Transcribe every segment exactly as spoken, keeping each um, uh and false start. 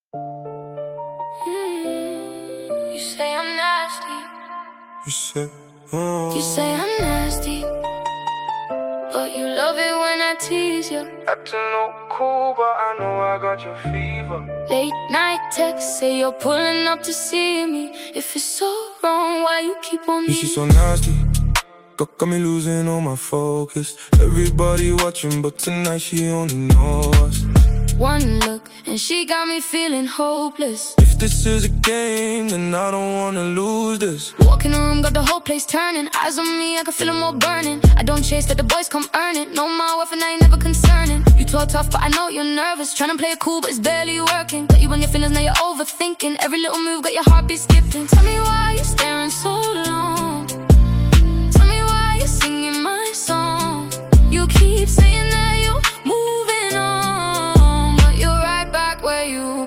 Mm, you say I'm nasty. You say, oh. You say I'm nasty, but you love it when I tease you. Acting no cool, but I know I got your fever. Late night texts say you're pulling up to see me. If it's so wrong, why you keep on me? Yeah, she's so nasty, got, got me losing all my focus. Everybody watching, but tonight she only knows us. One look, and she got me feeling hopeless. If this is a game, then I don't wanna lose this. Walk in the room, got the whole place turning. Eyes on me, I can feel them all burning. I don't chase, let the boys come earn it. Know my worth and I ain't never concerning. You talk tough, but I know you're nervous. Tryna play it cool, but it's barely working. Got you on your feelings, now you're overthinking. Every little move got your heartbeat skipping. Tell me why you're staring so long. Tell me why you're singing my song. You keep saying that you're moving on, but you're right back where you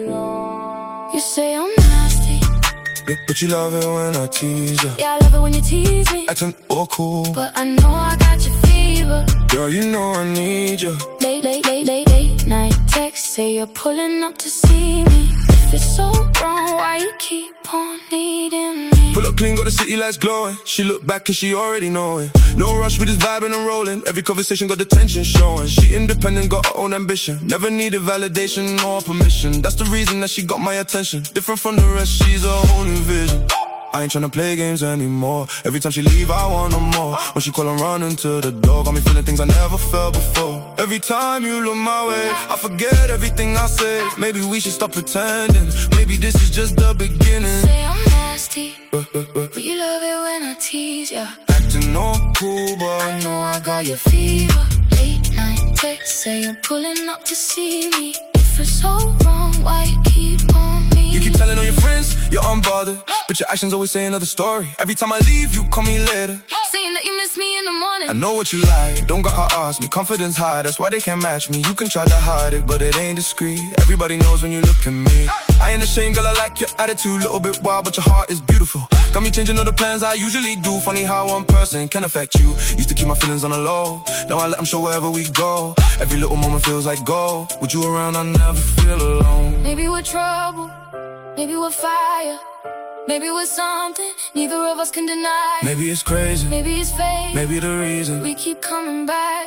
belong. You say I'm nasty, Yeah, but you love it when I tease you. yeah, I love it when you tease me, Acting all cool, but I know I got your fever. girl, you know I need you. Late, late, late, late, late night text say you're pulling up to see me. If it's so wrong, why you keep on needing me? Pull up clean, got the city lights glowing. She look back and she already know it. No rush, we just vibing and rolling. Every conversation got the tension showing. She independent, got her own ambition. Never needed validation or permission. That's the reason that she got my attention. Different from the rest, she's a whole new vision. I ain't tryna play games anymore. Every time she leave, I want no more. When she call, I'm running to the door. Got me feeling things I never felt before. Every time you look my way, I forget everything I said. Maybe we should stop pretending. Maybe this is just the beginning. Say I'm nasty, Uh, uh, uh. but you love it when I tease ya. Acting all cool, but I know I got your fever. Late night text say you're pulling up to see me. If it's so wrong, why you keep on me? you keep telling all your friends you're unbothered, but your actions always say another story. Every time I leave, you call me later, saying that you miss me in the morning. I know what you like, don't gotta ask me. Confidence high, that's why they can't match me. You can try to hide it, but it ain't discreet. Everybody knows when you look at me. I ain't ashamed, girl, I like your attitude. Little bit wild, but your heart is beautiful. Got me changing all the plans I usually do. Funny how one person can affect you. Used to keep my feelings on the low, now I let them show wherever we go. Every little moment feels like gold. With you around, I never feel alone. Maybe we're trouble, maybe we're fire, maybe we're something neither of us can deny. Maybe it's crazy, Maybe it's fate, maybe the reason we keep coming back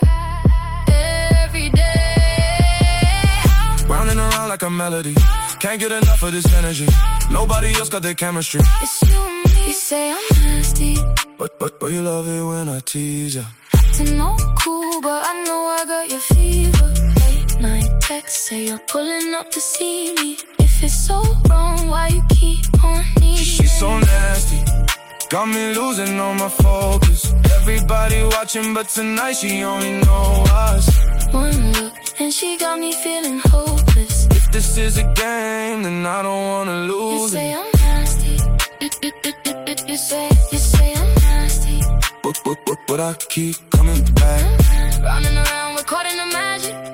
every day. round and around like a melody. Can't get enough of this energy. Nobody else got their chemistry. It's you and me. You say I'm nasty, But, but, but you love it when I tease ya. acting all cool, but I know I got your fever. Late night text say you're pulling up to see me. If it's so wrong, why you keep on needing She's so me? nasty, got me losing all my focus. Everybody watching, but tonight she only know us. One look, and she got me feeling hopeless. If this is a game, then I don't wanna You lose say it. I'm nasty, you, you, you, you, you, you say, you say I'm nasty. But, but, but, but I keep coming back. Running around, we're caught in the magic.